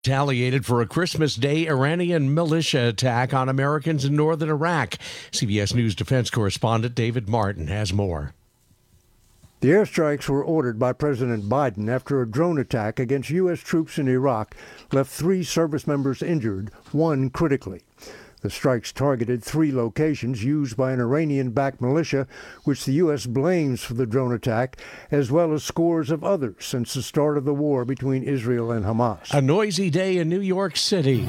Retaliated for a Christmas Day Iranian militia attack on Americans in northern Iraq. CBS News defense correspondent David Martin has more. The airstrikes were ordered by President Biden after a drone attack against U.S. troops in Iraq left 3 service members injured, 1 critically. The strikes targeted 3 locations used by an Iranian-backed militia, which the U.S. blames for the drone attack, as well as scores of others since the start of the war between Israel and Hamas. A noisy day in New York City.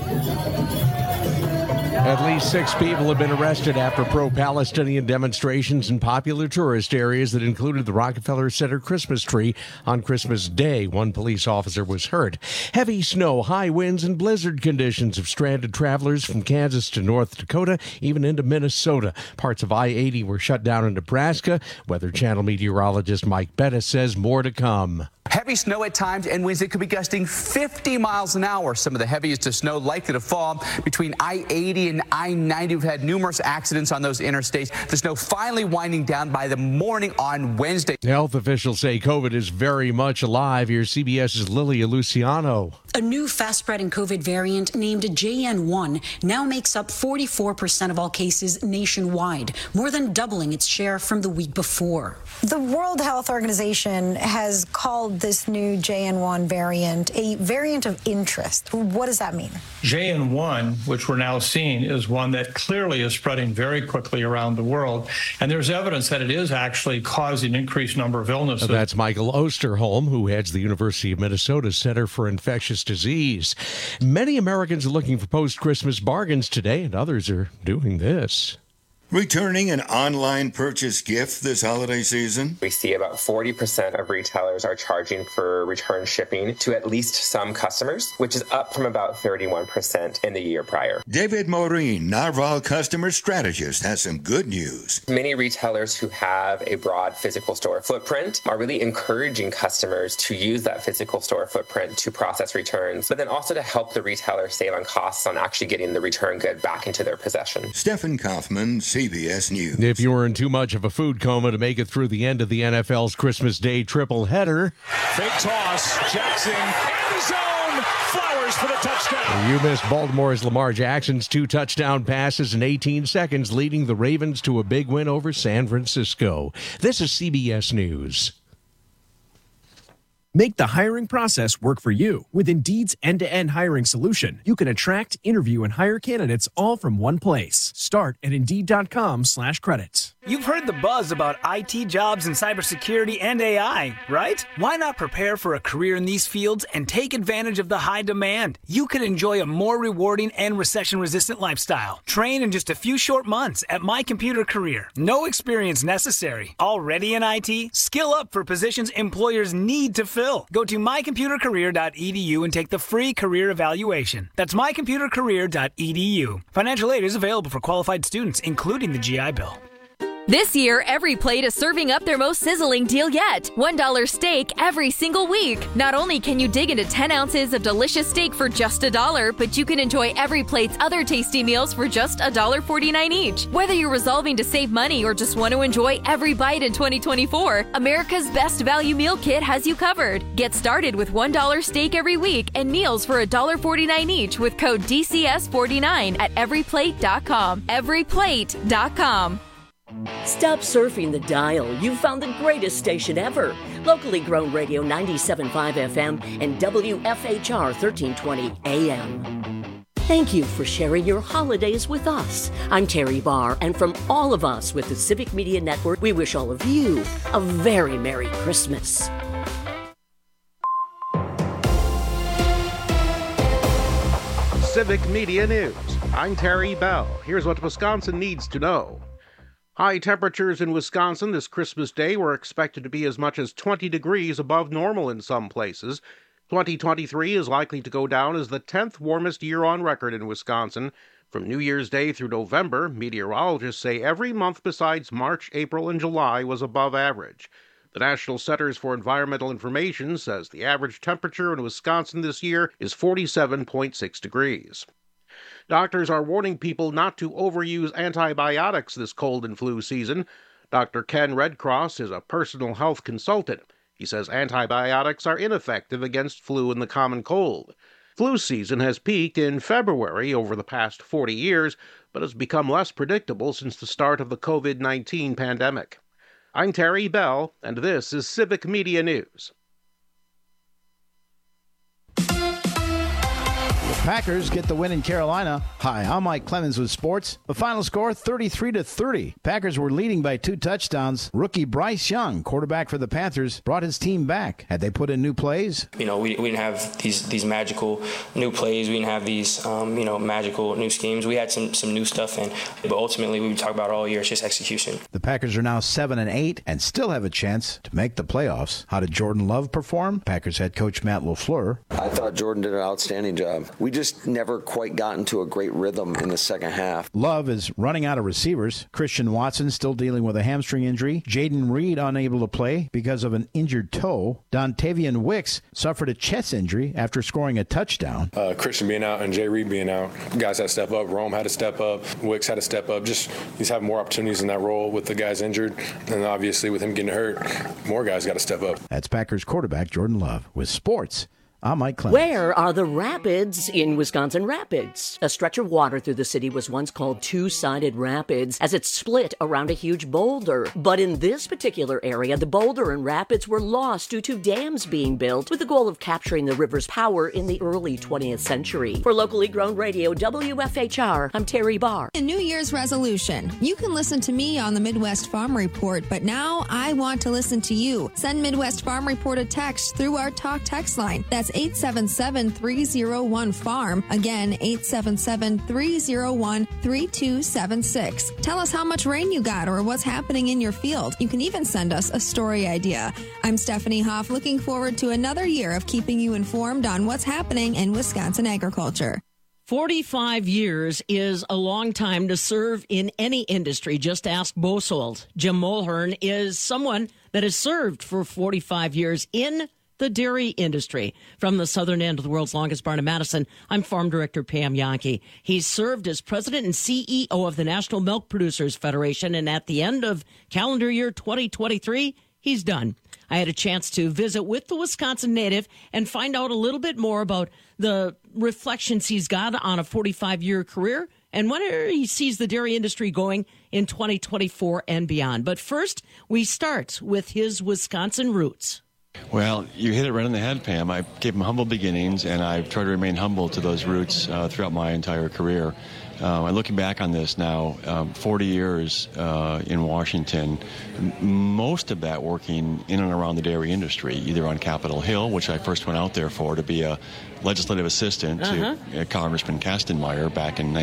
At least 6 people have been arrested after pro-Palestinian demonstrations in popular tourist areas that included the Rockefeller Center Christmas tree on Christmas Day. 1 police officer was hurt. Heavy snow, high winds, and blizzard conditions have stranded travelers from Kansas to North Dakota, even into Minnesota. Parts of I-80 were shut down in Nebraska. Weather Channel meteorologist Mike Bettis says more to come. Heavy snow at times and winds that could be gusting 50 miles an hour. Some of the heaviest of snow likely to fall between I-80 and I-90. We've had numerous accidents on those interstates. The snow finally winding down by the morning on Wednesday. Health officials say COVID is very much alive. Here's CBS's Lilia Luciano. A new fast-spreading COVID variant named JN1 now makes up 44% of all cases nationwide, more than doubling its share from the week before. The World Health Organization has called this new JN1 variant a variant of interest. What does that mean? JN1, which we're now seeing, is one that clearly is spreading very quickly around the world. And there's evidence that it is actually causing an increased number of illnesses. That's Michael Osterholm, who heads the University of Minnesota Center for Infectious Disease. Many Americans are looking for post-Christmas bargains today, and others are doing this. Returning an online purchase gift this holiday season? We see about 40% of retailers are charging for return shipping to at least some customers, which is up from about 31% in the year prior. David Maureen, Narval customer strategist, has some good news. Many retailers who have a broad physical store footprint are really encouraging customers to use that physical store footprint to process returns, but then also to help the retailer save on costs on actually getting the return good back into their possession. Stephen Kaufman, CBS News. If you were in too much of a food coma to make it through the end of the NFL's Christmas Day triple header. Fake toss, Jackson, end zone, Flowers for the touchdown. You missed Baltimore's Lamar Jackson's 2 touchdown passes in 18 seconds, leading the Ravens to a big win over San Francisco. This is CBS News. Make the hiring process work for you. With Indeed's end-to-end hiring solution, you can attract, interview, and hire candidates all from one place. Start at Indeed.com/credits. You've heard the buzz about IT jobs in cybersecurity and AI, right? Why not prepare for a career in these fields and take advantage of the high demand? You could enjoy a more rewarding and recession-resistant lifestyle. Train in just a few short months at My Computer Career. No experience necessary. Already in IT? Skill up for positions employers need to fill. Go to mycomputercareer.edu and take the free career evaluation. That's mycomputercareer.edu. Financial aid is available for qualified students, including the GI Bill. This year, every plate is serving up their most sizzling deal yet. $1 steak every single week. Not only can you dig into 10 ounces of delicious steak for just $1, but you can enjoy every plate's other tasty meals for just $1.49 each. Whether you're resolving to save money or just want to enjoy every bite in 2024, America's Best Value Meal Kit has you covered. Get started with $1 steak every week and meals for $1.49 each with code DCS49 at everyplate.com. Everyplate.com. Stop surfing the dial. You've found the greatest station ever. Locally grown radio 97.5 FM and WFHR 1320 AM. Thank you for sharing your holidays with us. I'm Terry Barr, and from all of us with the Civic Media Network, we wish all of you a very Merry Christmas. Civic Media News. I'm Terry Bell. Here's what Wisconsin needs to know. High temperatures in Wisconsin this Christmas Day were expected to be as much as 20 degrees above normal in some places. 2023 is likely to go down as the 10th warmest year on record in Wisconsin. From New Year's Day through November, meteorologists say every month besides March, April, and July was above average. The National Centers for Environmental Information says the average temperature in Wisconsin this year is 47.6 degrees. Doctors are warning people not to overuse antibiotics this cold and flu season. Dr. Ken Redcross is a personal health consultant. He says antibiotics are ineffective against flu and the common cold. Flu season has peaked in February over the past 40 years, but has become less predictable since the start of the COVID-19 pandemic. I'm Terry Bell, and this is Civic Media News. Packers get the win in Carolina. Hi, I'm Mike Clemens with sports. The final score, 33-30. Packers were leading by 2 touchdowns. Rookie Bryce Young, quarterback for the Panthers, brought his team back. Had they put in new plays? We didn't have these magical new plays. We didn't have these, magical new schemes. We had some new stuff in. But ultimately, we talk about all year, it's just execution. The Packers are now 7-8 and still have a chance to make the playoffs. How did Jordan Love perform? Packers head coach Matt LaFleur. I thought Jordan did an outstanding job. We just never quite got into a great rhythm in the second half. Love is running out of receivers. Christian Watson still dealing with a hamstring injury. Jaden Reed unable to play because of an injured toe. Dontavian Wicks suffered a chest injury after scoring a touchdown. Christian being out and Jay Reed being out, guys had to step up. Rome had to step up. Wicks had to step up. Just he's having more opportunities in that role with the guys injured. And obviously with him getting hurt, more guys got to step up. That's Packers quarterback Jordan Love. With sports, I'm Mike Clemens. Where are the rapids in Wisconsin Rapids? A stretch of water through the city was once called Two-Sided Rapids as it split around a huge boulder. But in this particular area, the boulder and rapids were lost due to dams being built with the goal of capturing the river's power in the early 20th century. For locally grown radio, WFHR, I'm Terry Barr. A New Year's resolution. You can listen to me on the Midwest Farm Report, but now I want to listen to you. Send Midwest Farm Report a text through our talk text line. That's 877-301-FARM. Again, 877-301-3276. Tell us how much rain you got or what's happening in your field. You can even send us a story idea. I'm Stephanie Hoff, looking forward to another year of keeping you informed on what's happening in Wisconsin agriculture. 45 years is a long time to serve in any industry. Just ask Bosold. Jim Mulhern is someone that has served for 45 years in the dairy industry. From the southern end of the world's longest barn in Madison, I'm Farm Director Pam Yankee. He's served as president and CEO of the National Milk Producers Federation, and at the end of calendar year 2023, he's done. I had a chance to visit with the Wisconsin native and find out a little bit more about the reflections he's got on a 45-year career and where he sees the dairy industry going in 2024 and beyond. But first, we start with his Wisconsin roots. Well, you hit it right on the head, Pam. I gave him humble beginnings, and I've tried to remain humble to those roots throughout my entire career. And looking back on this now, 40 years in Washington, most of that working in and around the dairy industry, either on Capitol Hill, which I first went out there for to be a legislative assistant to Congressman Kastenmeier back in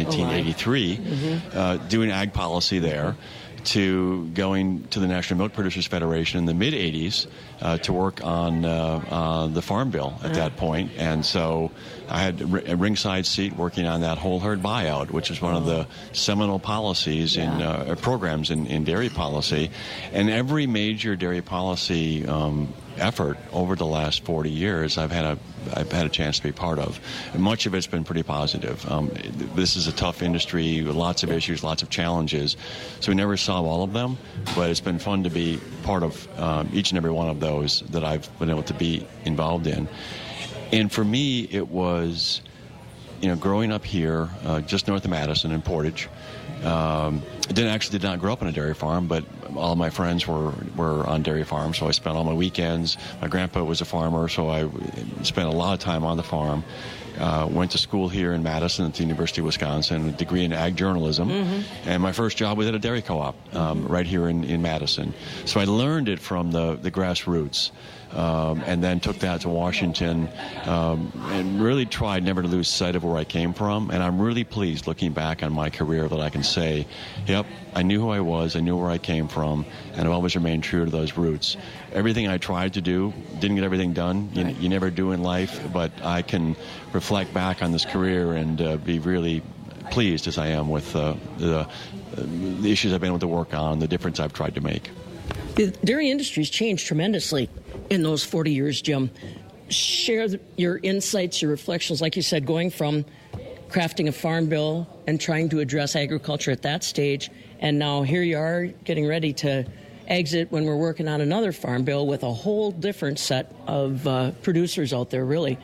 1983, doing ag policy there, to going to the National Milk Producers Federation in the mid-'80s to work on the Farm Bill at that point. And so I had a ringside seat working on that whole herd buyout, which is one of the seminal policies in programs in dairy policy. And every major dairy policy effort over the last 40 years I've had a chance to be part of. And much of it's been pretty positive. This is a tough industry with lots of issues, lots of challenges. So we never solve all of them, but it's been fun to be part of each and every one of those that I've been able to be involved in. And for me, it was, growing up here, just north of Madison in Portage. I did not grow up on a dairy farm, but all of my friends were on dairy farms, so I spent all my weekends. My grandpa was a farmer, so I spent a lot of time on the farm. Went to school here in Madison at the University of Wisconsin, a degree in ag journalism, and my first job was at a dairy co-op right here in Madison. So I learned it from the grassroots. And then took that to Washington and really tried never to lose sight of where I came from. And I'm really pleased looking back on my career that I can say, yep, I knew who I was, I knew where I came from, and I've always remained true to those roots. Everything I tried to do, didn't get everything done. You never do in life, but I can reflect back on this career and be really pleased as I am with the issues I've been able to work on, the difference I've tried to make. The dairy industry's changed tremendously in those 40 years, Jim. Share your insights, your reflections, like you said, going from crafting a farm bill and trying to address agriculture at that stage, and now here you are getting ready to exit when we're working on another farm bill with a whole different set of producers out there, really.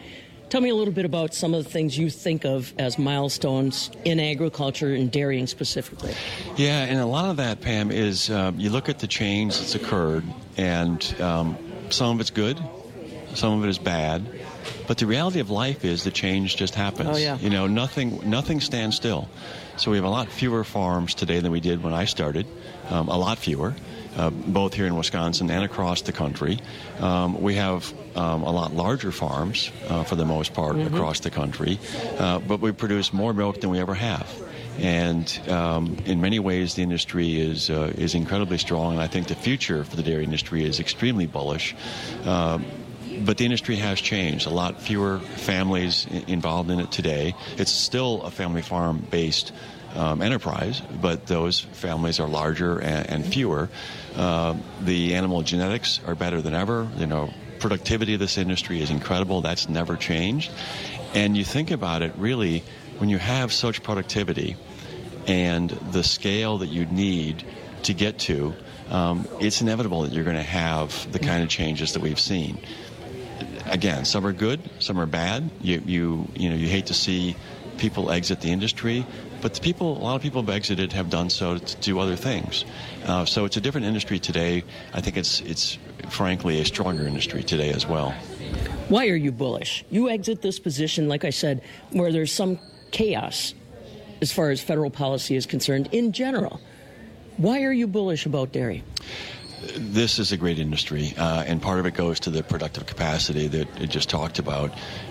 Tell me a little bit about some of the things you think of as milestones in agriculture and dairying specifically. Yeah, and a lot of that, Pam, is you look at the change that's occurred, and some of it's good, some of it is bad. But the reality of life is the change just happens. Oh, yeah. You know, nothing stands still. So we have a lot fewer farms today than we did when I started, a lot fewer. Both here in Wisconsin and across the country. We have a lot larger farms, for the most part, across the country, but we produce more milk than we ever have. And in many ways, the industry is incredibly strong, and I think the future for the dairy industry is extremely bullish. But the industry has changed. A lot fewer families involved in it today. It's still a family farm-based enterprise, but those families are larger and fewer. The animal genetics are better than ever. You know, productivity of this industry is incredible. That's never changed. And you think about it, really, when you have such productivity and the scale that you need to get to, it's inevitable that you're going to have the kind of changes that we've seen. Again, some are good, some are bad. You hate to see people exit the industry, but a lot of people who have exited have done so to do other things. So it's a different industry today. I think it's frankly a stronger industry today as well. Why are you bullish? You exit this position, like I said, where there's some chaos as far as federal policy is concerned in general. Why are you bullish about dairy? This is a great industry, and part of it goes to the productive capacity that it just talked about.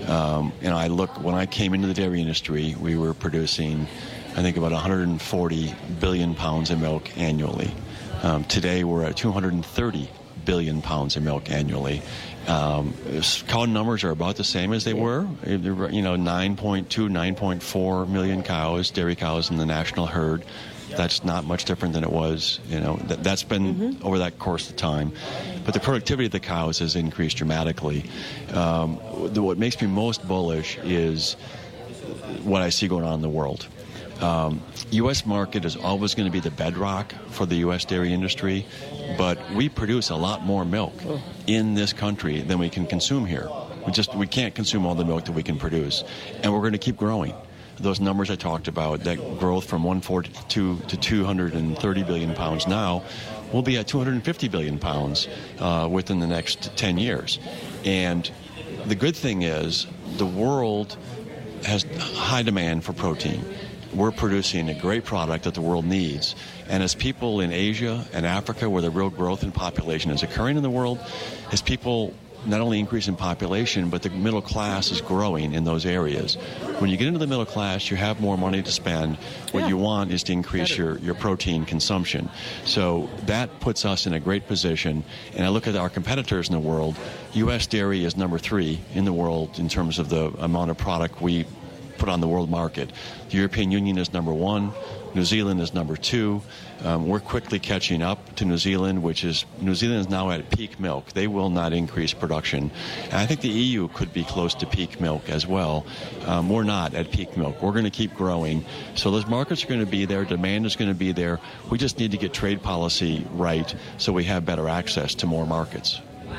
When I came into the dairy industry, we were producing, I think, about 140 billion pounds of milk annually. Today, we're at 230 billion pounds of milk annually. Cow numbers are about the same as they were. 9.2, 9.4 million cows, dairy cows in the national herd. That's not much different than it was. That's been over that course of time. But the productivity of the cows has increased dramatically. What makes me most bullish is what I see going on in the world. U.S. market is always going to be the bedrock for the U.S. dairy industry, but we produce a lot more milk in this country than we can consume here. We can't consume all the milk that we can produce, and we're going to keep growing. Those numbers I talked about, that growth from 142 to 230 billion pounds now, will be at 250 billion pounds within the next 10 years. And the good thing is the world has high demand for protein. We're producing a great product that the world needs. And as people in Asia and Africa, where the real growth in population is occurring in the world, as people not only increase in population, but the middle class is growing in those areas. When you get into the middle class, you have more money to spend. What you want is to increase your protein consumption. So that puts us in a great position. And I look at our competitors in the world. U.S. dairy is number 3 in the world in terms of the amount of product we put on the world market. The European Union is number 1. New Zealand is number 2. We're quickly catching up to New Zealand, New Zealand is now at peak milk. They will not increase production. And I think the EU could be close to peak milk as well. We're not at peak milk. We're going to keep growing. So those markets are going to be there. Demand is going to be there. We just need to get trade policy right so we have better access to more markets.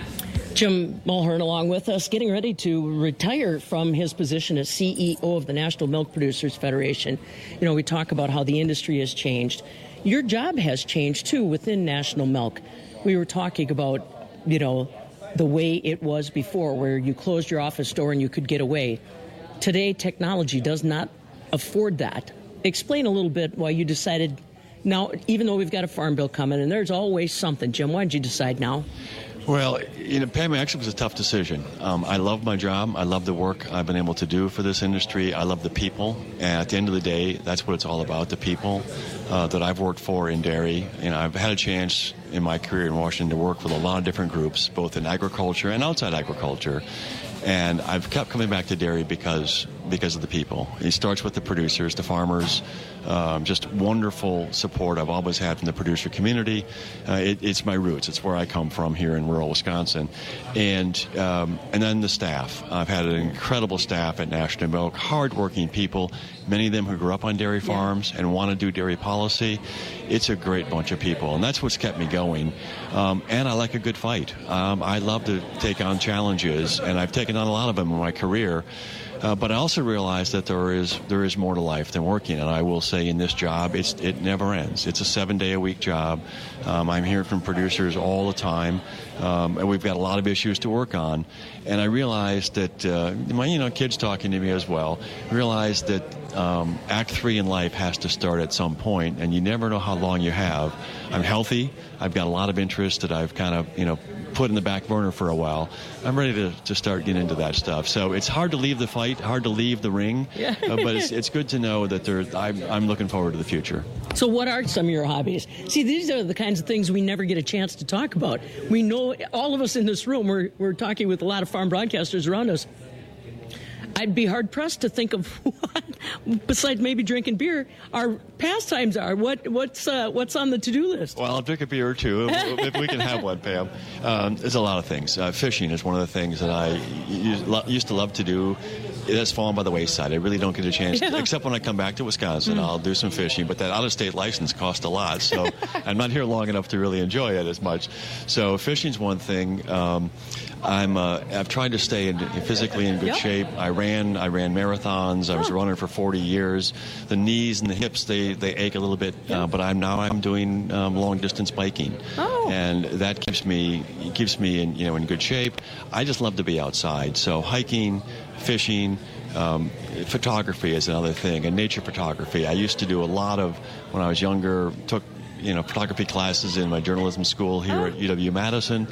Jim Mulhern along with us, getting ready to retire from his position as CEO of the National Milk Producers Federation. We talk about how the industry has changed. Your job has changed, too, within National Milk. We were talking about, the way it was before, where you closed your office door and you could get away. Today, technology does not afford that. Explain a little bit why you decided now, even though we've got a farm bill coming, and there's always something. Jim, why did you decide now? Well, Pam, actually it was a tough decision. I love my job. I love the work I've been able to do for this industry. I love the people. And at the end of the day, that's what it's all about, the people that I've worked for in dairy. I've had a chance in my career in Washington to work with a lot of different groups, both in agriculture and outside agriculture. And I've kept coming back to dairy because because of the people. It starts with the producers, the farmers, just wonderful support I've always had from the producer community. It's my roots. It's where I come from here in rural Wisconsin. And then the staff. I've had an incredible staff at National Milk, hardworking people, many of them who grew up on dairy farms and want to do dairy policy. It's a great bunch of people, and that's what's kept me going. And I like a good fight. I love to take on challenges, and I've taken on a lot of them in my career. But I also realize that there is more to life than working, and I will say in this job, it never ends. It's a 7-day-a-week job. I'm hearing from producers all the time, and we've got a lot of issues to work on. And I realize that my kids talking to me as well realize that Act 3 in life has to start at some point, and you never know how long you have. I'm healthy. I've got a lot of interest that I've kind of put in the back burner for a while. I'm ready to start getting into that stuff. So it's hard to leave the fight, hard to leave the ring, but it's good to know that I'm looking forward to the future. So what are some of your hobbies? See, these are the kinds of things we never get a chance to talk about. We know, all of us in this room, we're talking with a lot of farm broadcasters around us. I'd be hard-pressed to think of what, besides maybe drinking beer, our pastimes are. What's on the to-do list? Well, I'll drink a beer, too, if we can have one, Pam. There's a lot of things. Fishing is one of the things that I used to love to do. It has fallen by the wayside. I really don't get a chance, except when I come back to Wisconsin. I'll do some fishing, but that out-of-state license costs a lot, so I'm not here long enough to really enjoy it as much. So fishing's one thing. I've tried to stay physically in good shape. I ran marathons. I was a runner for 40 years. The knees and the hips, they ache a little bit, but I'm doing long distance biking, and that keeps me in good shape. I just love to be outside. So hiking, fishing, photography is another thing, and nature photography. I used to do a lot of, when I was younger, took photography classes in my journalism school here at UW-Madison.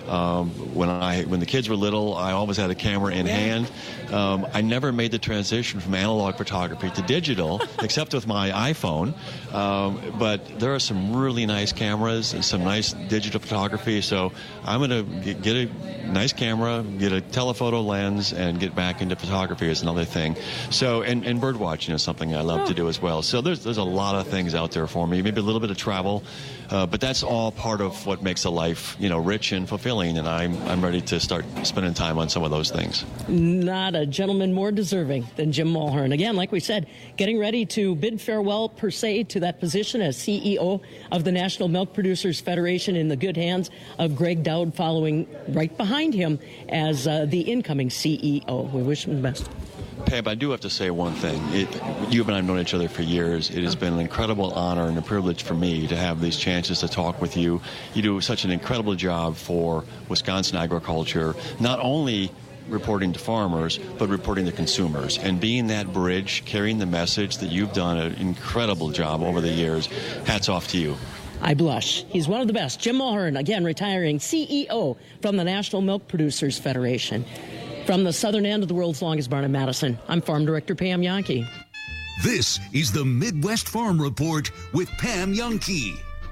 When the kids were little, I always had a camera in hand. I never made the transition from analog photography to digital, except with my iPhone. But there are some really nice cameras and some nice digital photography. So I'm going to get a nice camera, get a telephoto lens, and get back into photography is another thing. So and bird watching is something I love to do as well. So there's a lot of things out there for me. Maybe a little bit of travel, but that's all part of what makes a life, rich and fulfilling. And I'm ready to start spending time on some of those things. Not a gentleman more deserving than Jim Mulhern. Again, like we said, getting ready to bid farewell, per se, to that position as CEO of the National Milk Producers Federation in the good hands of Greg Dowd, following right behind him as the incoming CEO. We wish him the best. Pam, I do have to say one thing. You and I have known each other for years. It has been an incredible honor and a privilege for me to have these chances to talk with you. You do such an incredible job for Wisconsin agriculture, not only reporting to farmers, but reporting to consumers. And being that bridge, carrying the message that you've done an incredible job over the years. Hats off to you. I blush. He's one of the best. Jim Mulhern, again, retiring CEO from the National Milk Producers Federation. From the southern end of the world's longest barn in Madison, I'm Farm Director Pam Jahnke. This is the Midwest Farm Report with Pam Jahnke.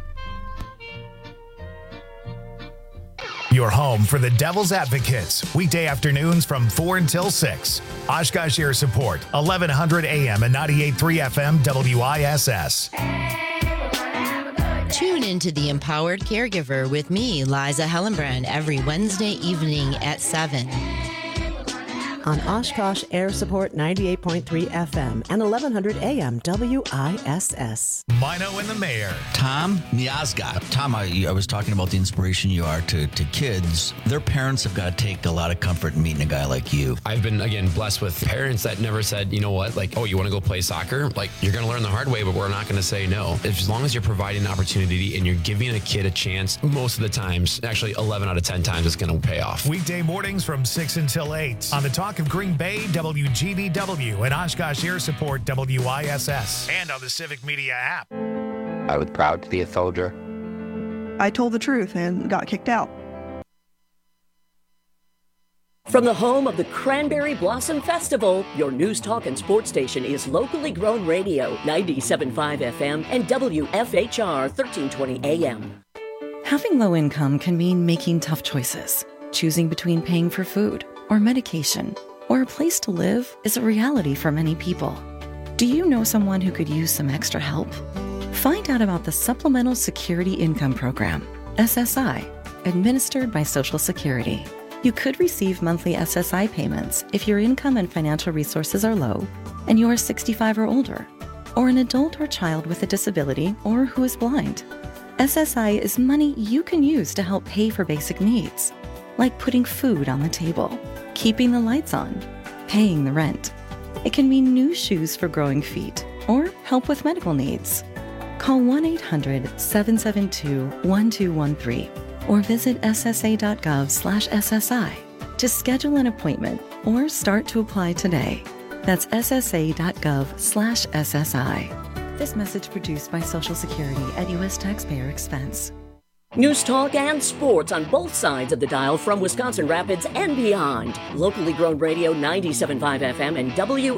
Your home for the Devil's Advocates, weekday afternoons from 4 until 6. Oshkosh Air Support, 1100 AM and 98.3 FM WISS. Tune into The Empowered Caregiver with me, Liza Hellenbrand, every Wednesday evening at 7. On Oshkosh Air Support 98.3 FM and 1100 AM WISS. Mino and the Mayor. Tom Miazga. Tom, I was talking about the inspiration you are to kids. Their parents have got to take a lot of comfort in meeting a guy like you. I've been, again, blessed with parents that never said, you know what, like, oh, you want to go play soccer? Like, you're going to learn the hard way, but we're not going to say no. As long as you're providing an opportunity and you're giving a kid a chance, most of the times, actually 11 out of 10 times, it's going to pay off. Weekday mornings from 6 until 8 on the Talk of Green Bay, WGBW, and Oshkosh Air Support, WISS, and on the Civic Media app. I was proud to be a soldier. I told the truth and got kicked out. From the home of the Cranberry Blossom Festival, your news, talk, and sports station is locally grown radio, 97.5 FM and WFHR 1320 AM. Having low income can mean making tough choices, choosing between paying for food or medication. or a place to live is a reality for many people. Do you know someone who could use some extra help? Find out about the Supplemental Security Income Program, SSI, administered by Social Security. You could receive monthly SSI payments if your income and financial resources are low and you are 65 or older, or an adult or child with a disability or who is blind. SSI is money you can use to help pay for basic needs, like putting food on the table, keeping the lights on, paying the rent. It can mean new shoes for growing feet or help with medical needs. Call 1-800-772-1213 or visit ssa.gov/SSI to schedule an appointment or start to apply today. That's ssa.gov/SSI. This message produced by Social Security at U.S. taxpayer expense. News talk and sports on both sides of the dial from Wisconsin Rapids and beyond. Locally grown radio 97.5 FM and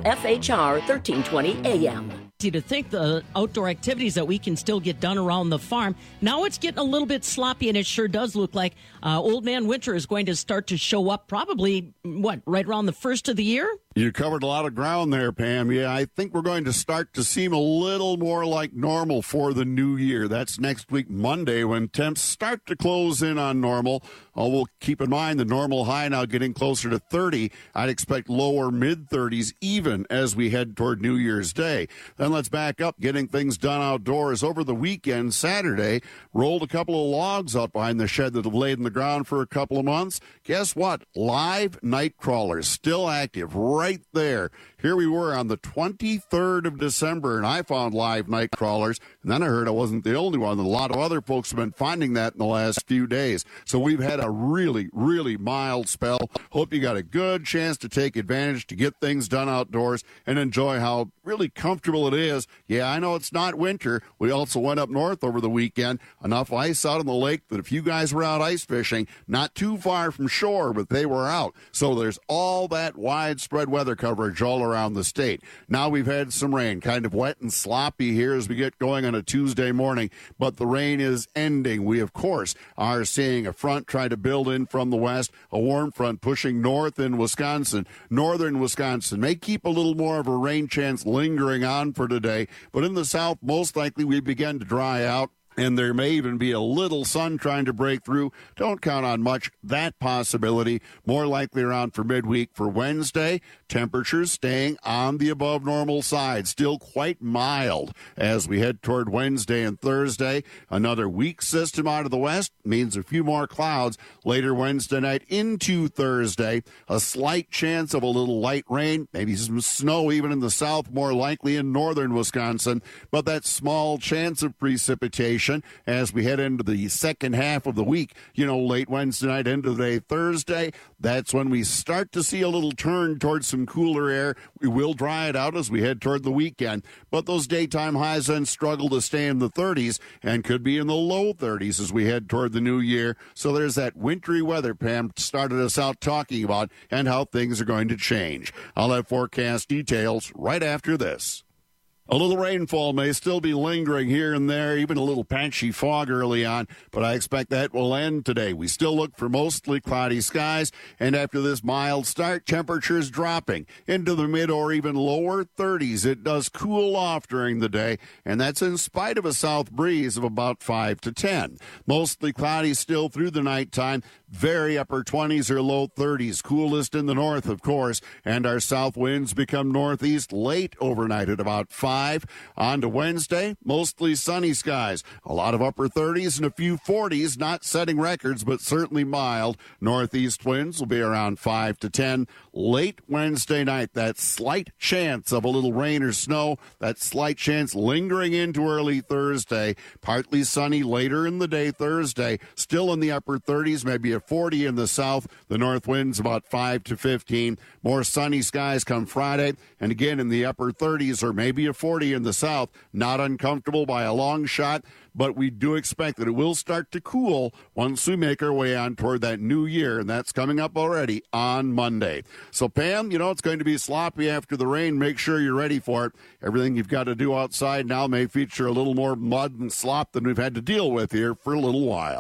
WFHR 1320 AM. To think the outdoor activities that we can still get done around the farm. Now it's getting a little bit sloppy, and it sure does look like Old Man Winter is going to start to show up probably, right around the first of the year? You covered a lot of ground there, Pam. Yeah, I think we're going to start to seem a little more like normal for the new year. That's next week, Monday, when temps start to close in on normal. We'll keep in mind the normal high now getting closer to 30. I'd expect lower mid-30s even as we head toward New Year's Day. Then let's back up, getting things done outdoors. Over the weekend, Saturday, rolled a couple of logs out behind the shed that have laid in the ground for a couple of months. Guess what? Live night crawlers still active right there. Here we were on the 23rd of December, and I found live night crawlers, and then I heard I wasn't the only one. A lot of other folks have been finding that in the last few days. So we've had a really, really mild spell. Hope you got a good chance to take advantage to get things done outdoors and enjoy how really comfortable it is. Yeah, I know it's not winter. We also went up north over the weekend. Enough ice out on the lake that if you guys were out ice fishing, not too far from shore, but they were out. So there's all that widespread weather coverage all around the state. Now we've had some rain, kind of wet and sloppy here as we get going on a Tuesday morning, but the rain is ending. We, of course, are seeing a front try to build in from the west, a warm front pushing north in Wisconsin. Northern Wisconsin may keep a little more of a rain chance lingering on for today, but in the south, most likely we begin to dry out. And there may even be a little sun trying to break through. Don't count on much. That possibility more likely around for midweek. For Wednesday, temperatures staying on the above normal side. Still quite mild as we head toward Wednesday and Thursday. Another weak system out of the west means a few more clouds later Wednesday night into Thursday. A slight chance of a little light rain, maybe some snow even in the south, more likely in northern Wisconsin. But that small chance of precipitation as we head into the second half of the week, late Wednesday night into the day Thursday, that's when we start to see a little turn towards some cooler air. We will dry it out as we head toward the weekend, but those daytime highs then struggle to stay in the 30s and could be in the low 30s as we head toward the new year. So there's that wintry weather Pam started us out talking about and how things are going to change. I'll have forecast details right after this. A little rainfall may still be lingering here and there, even a little patchy fog early on, but I expect that will end today. We still look for mostly cloudy skies, and after this mild start, temperatures dropping into the mid or even lower 30s. It does cool off during the day, and that's in spite of a south breeze of about 5 to 10. Mostly cloudy still through the nighttime, very upper 20s or low 30s. Coolest in the north, of course, and our south winds become northeast late overnight at about 5. On to Wednesday, mostly sunny skies. A lot of upper 30s and a few 40s, not setting records, but certainly mild. Northeast winds will be around 5 to 10. Late Wednesday night, that slight chance of a little rain or snow, that slight chance lingering into early Thursday. Partly sunny later in the day Thursday. Still in the upper 30s, maybe a 40 in the south. The north winds about 5 to 15. More sunny skies come Friday, and again in the upper 30s or maybe a 40 in the south. Not uncomfortable by a long shot, but we do expect that it will start to cool once we make our way on toward that new year, and that's coming up already on Monday. So, Pam, it's going to be sloppy after the rain. Make sure you're ready for it. Everything you've got to do outside now may feature a little more mud and slop than we've had to deal with here for a little while.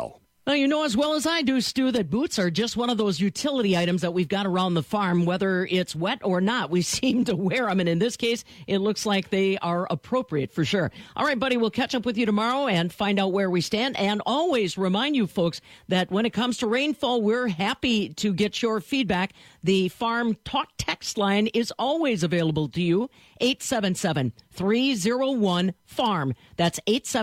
Well, you know as well as I do, Stu, that boots are just one of those utility items that we've got around the farm, whether it's wet or not. We seem to wear them, and in this case, it looks like they are appropriate for sure. All right, buddy, we'll catch up with you tomorrow and find out where we stand, and always remind you folks that when it comes to rainfall, we're happy to get your feedback. The Farm Talk text line is always available to you, 877-301-FARM. That's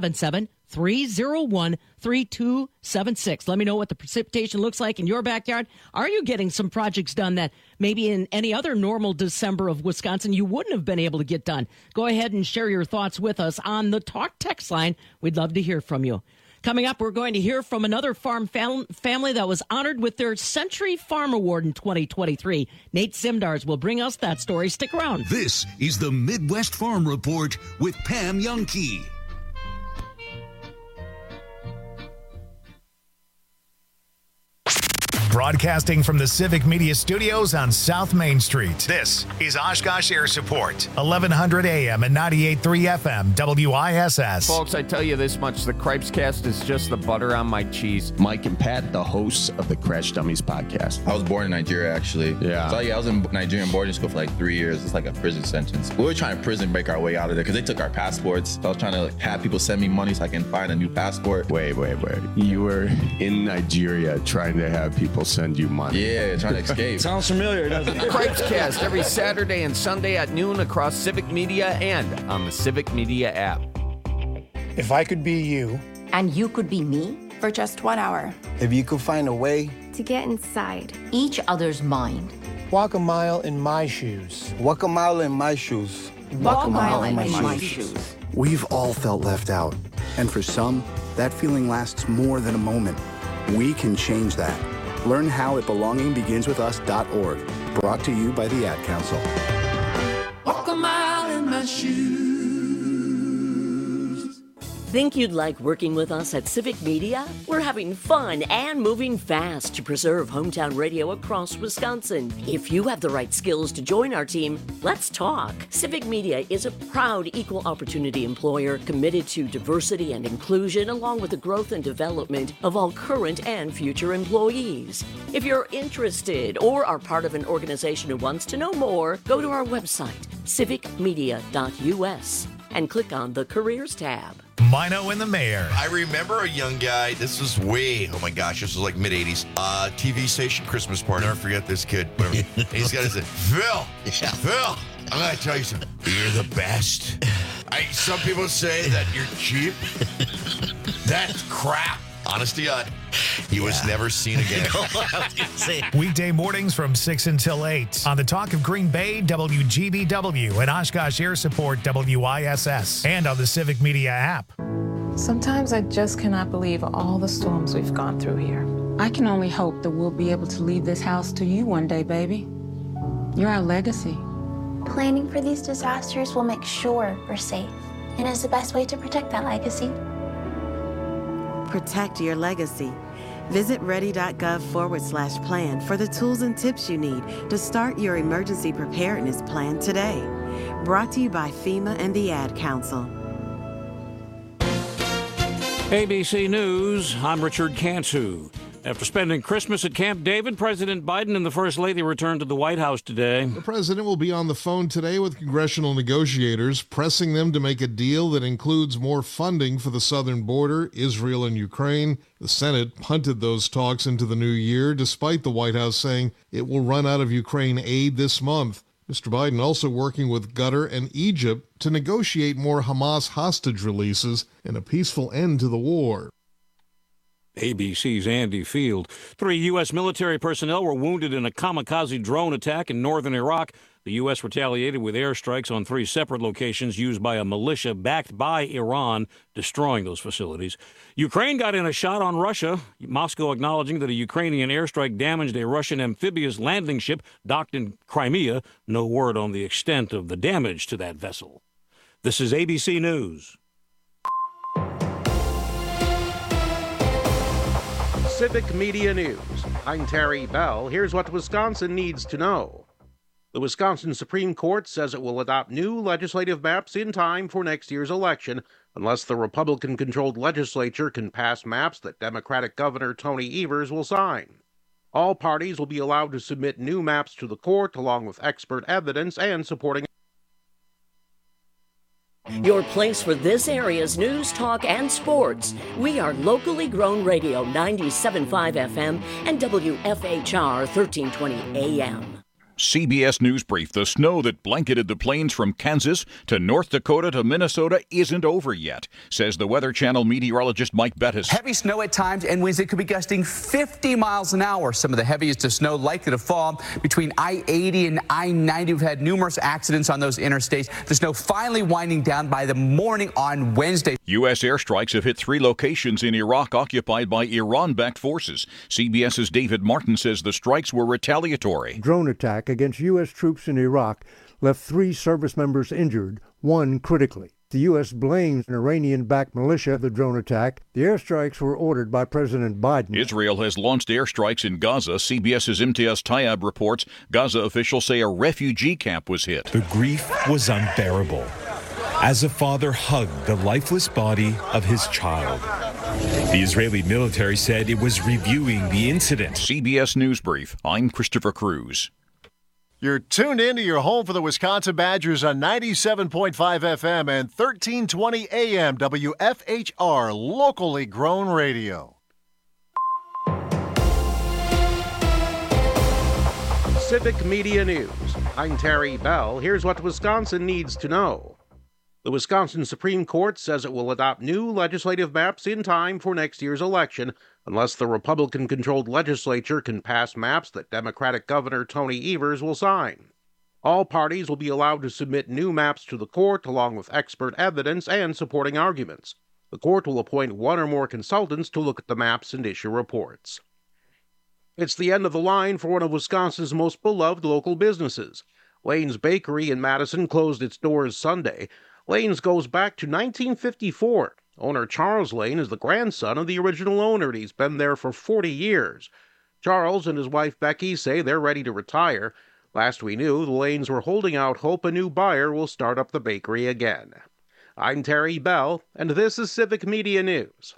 877-301-3276. Let me know what the precipitation looks like in your backyard. Are you getting some projects done that maybe in any other normal December of Wisconsin you wouldn't have been able to get done? Go ahead and share your thoughts with us on the Talk text line. We'd love to hear from you. Coming up, we're going to hear from another farm family that was honored with their Century Farm Award in 2023. Nate Simdars will bring us that story. Stick around. This is the Midwest Farm Report with Pam Youngkey. Broadcasting from the Civic Media Studios on South Main Street. This is Oshkosh Air Support, 1100 AM and 98.3 FM, WISS. Folks, I tell you this much, the Cripescast is just the butter on my cheese. Mike and Pat, the hosts of the Crash Dummies podcast. I was born in Nigeria, actually. Yeah. So, I was in Nigerian boarding school for like 3 years. It's like a prison sentence. We were trying to prison break our way out of there because they took our passports. So I was trying to have people send me money so I can find a new passport. Wait. You were in Nigeria trying to have people send you money. Yeah, trying to escape. Sounds familiar, doesn't it? Cripescast every Saturday and Sunday at noon across Civic Media and on the Civic Media app. If I could be you. And you could be me for just 1 hour. If you could find a way to get inside each other's mind. Walk a mile in my shoes. Walk a mile in my shoes. Walk a mile in my shoes. We've all felt left out. And for some, that feeling lasts more than a moment. We can change that. Learn how at belongingbeginswithus.org. Brought to you by the Ad Council. Walk a mile in my shoes. Think you'd like working with us at Civic Media? We're having fun and moving fast to preserve hometown radio across Wisconsin. If you have the right skills to join our team, let's talk. Civic Media is a proud equal opportunity employer committed to diversity and inclusion along with the growth and development of all current and future employees. If you're interested or are part of an organization who wants to know more, go to our website, civicmedia.us, and click on the Careers tab. Mino and the Mayor. I remember a young guy, this was this was like mid-'80s, TV station Christmas party. Never forget this kid. He's got his Phil, I'm going to tell you something. You're the best. Some people say that you're cheap. That's crap. Honest to God, he was never seen again. Weekday mornings from 6 until 8 on the Talk of Green Bay, WGBW, and Oshkosh Air Support, WISS, and on the Civic Media app. Sometimes I just cannot believe all the storms we've gone through here. I can only hope that we'll be able to leave this house to you one day, baby. You're our legacy. Planning for these disasters will make sure we're safe, and is the best way to protect that legacy. Protect your legacy. Visit ready.gov/plan for the tools and tips you need to start your emergency preparedness plan today. Brought to you by FEMA and the Ad Council. ABC News, I'm Richard Cantu. After spending Christmas at Camp David, President Biden and the First Lady returned to the White House today. The president will be on the phone today with congressional negotiators, pressing them to make a deal that includes more funding for the southern border, Israel and Ukraine. The Senate punted those talks into the new year, despite the White House saying it will run out of Ukraine aid this month. Mr. Biden also working with Qatar and Egypt to negotiate more Hamas hostage releases and a peaceful end to the war. ABC's Andy Field. 3 U.S. military personnel were wounded in a kamikaze drone attack in northern Iraq. The U.S. retaliated with airstrikes on 3 separate locations used by a militia backed by Iran, destroying those facilities. Ukraine got in a shot on Russia, Moscow acknowledging that a Ukrainian airstrike damaged a Russian amphibious landing ship docked in Crimea. No word on the extent of the damage to that vessel. This is ABC News. Civic Media News. I'm Terry Bell. Here's what Wisconsin needs to know. The Wisconsin Supreme Court says it will adopt new legislative maps in time for next year's election, unless the Republican-controlled legislature can pass maps that Democratic Governor Tony Evers will sign. All parties will be allowed to submit new maps to the court along with expert evidence and supporting. Your place for this area's news, talk, and sports. We are locally grown radio 97.5 FM and WFHR 1320 AM. CBS News Brief. The snow that blanketed the plains from Kansas to North Dakota to Minnesota isn't over yet, says the Weather Channel meteorologist Mike Bettis. Heavy snow at times and winds that could be gusting 50 miles an hour. Some of the heaviest of snow likely to fall between I-80 and I-90. We've had numerous accidents on those interstates. The snow finally winding down by the morning on Wednesday. U.S. airstrikes have hit 3 locations in Iraq occupied by Iran-backed forces. CBS's David Martin says the strikes were retaliatory. Drone attack against U.S. troops in Iraq left 3 service members injured, 1 critically. The U.S. blames an Iranian-backed militia for the drone attack. The airstrikes were ordered by President Biden. Israel has launched airstrikes in Gaza. CBS's Imtiaz Tayeb reports Gaza officials say a refugee camp was hit. The grief was unbearable as a father hugged the lifeless body of his child. The Israeli military said it was reviewing the incident. CBS News Brief. I'm Christopher Cruz. You're tuned into your home for the Wisconsin Badgers on 97.5 FM and 1320 AM WFHR, locally grown radio. Civic Media News. I'm Terry Bell. Here's what Wisconsin needs to know. The Wisconsin Supreme Court says it will adopt new legislative maps in time for next year's election, unless the Republican-controlled legislature can pass maps that Democratic Governor Tony Evers will sign. All parties will be allowed to submit new maps to the court along with expert evidence and supporting arguments. The court will appoint 1 or more consultants to look at the maps and issue reports. It's the end of the line for one of Wisconsin's most beloved local businesses. Lane's Bakery in Madison closed its doors Sunday. Lane's goes back to 1954. Owner Charles Lane is the grandson of the original owner, and he's been there for 40 years. Charles and his wife Becky say they're ready to retire. Last we knew, the Lanes were holding out hope a new buyer will start up the bakery again. I'm Terry Bell, and this is Civic Media News.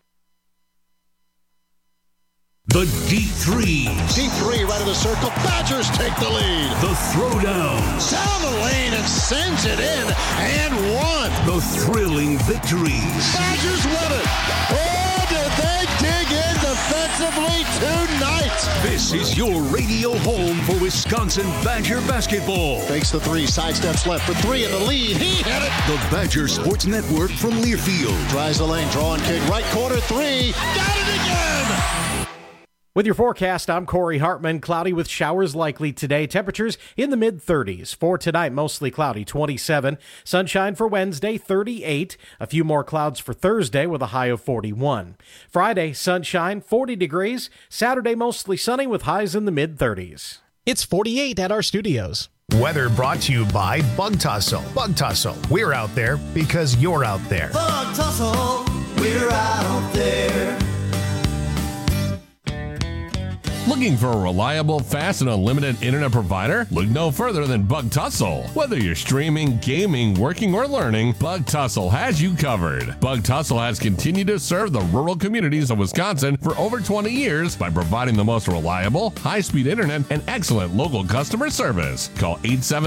The Deep Threes. Deep 3 right of the circle. Badgers take the lead. The Throwdowns. Down the lane and sends it in and won. The thrilling victories. Badgers won it. Oh, did they dig in defensively tonight? This is your radio home for Wisconsin Badger basketball. Fakes the 3, sidesteps left for 3 in the lead. He hit it. The Badger Sports Network from Learfield. Tries the lane, draw and kick, right corner 3. Got it again. With your forecast, I'm Corey Hartman. Cloudy with showers likely today. Temperatures in the mid-30s. For tonight, mostly cloudy, 27. Sunshine for Wednesday, 38. A few more clouds for Thursday with a high of 41. Friday, sunshine, 40 degrees. Saturday, mostly sunny with highs in the mid-30s. It's 48 at our studios. Weather brought to you by Bug Tussle. Bug Tussle. We're out there because you're out there. Bug Tussle. We're out there. Looking for a reliable, fast, and unlimited internet provider? Look no further than Bug Tussle. Whether you're streaming, gaming, working, or learning, Bug Tussle has you covered. Bug Tussle has continued to serve the rural communities of Wisconsin for over 20 years by providing the most reliable, high-speed internet and excellent local customer service. Call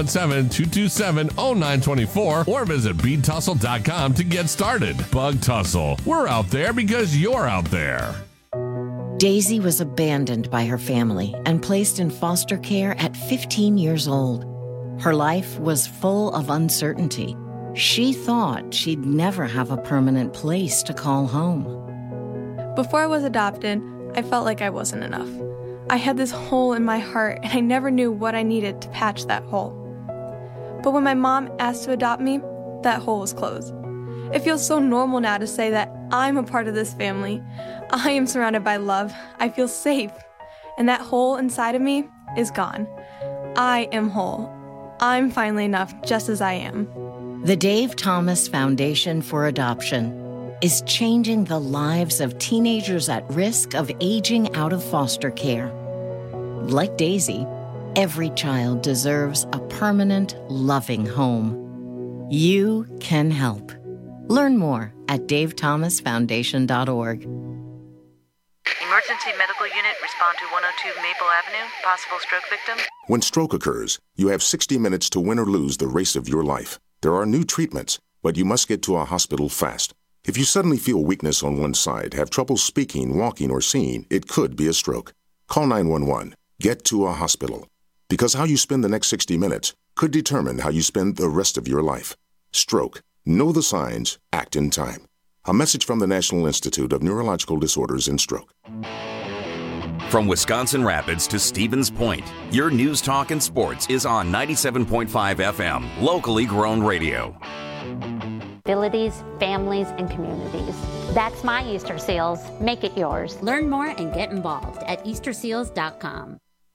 877-227-0924 or visit btussle.com to get started. Bug Tussle. We're out there because you're out there. Daisy was abandoned by her family and placed in foster care at 15 years old. Her life was full of uncertainty. She thought she'd never have a permanent place to call home. Before I was adopted, I felt like I wasn't enough. I had this hole in my heart, and I never knew what I needed to patch that hole. But when my mom asked to adopt me, that hole was closed. It feels so normal now to say that I'm a part of this family. I am surrounded by love. I feel safe. And that hole inside of me is gone. I am whole. I'm finally enough just as I am. The Dave Thomas Foundation for Adoption is changing the lives of teenagers at risk of aging out of foster care. Like Daisy, every child deserves a permanent, loving home. You can help. Learn more at davethomasfoundation.org. Emergency medical unit, respond to 102 Maple Avenue, possible stroke victim. When stroke occurs, you have 60 minutes to win or lose the race of your life. There are new treatments, but you must get to a hospital fast. If you suddenly feel weakness on one side, have trouble speaking, walking, or seeing, it could be a stroke. Call 911. Get to a hospital. Because how you spend the next 60 minutes could determine how you spend the rest of your life. Stroke. Know the signs. Act in time. A message from the National Institute of Neurological Disorders and Stroke. From Wisconsin Rapids to Stevens Point, your news, talk, and sports is on 97.5 FM, locally grown radio. Abilities, families, and communities. That's my Easter Seals. Make it yours. Learn more and get involved at easterseals.com.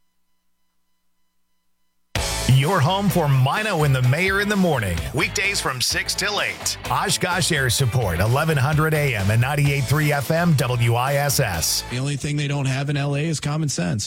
Your home for Mino and the Mayor in the morning. Weekdays from 6 till 8. Oshkosh Air Support, 1100 AM and 98.3 FM WISS. The only thing they don't have in L.A. is common sense.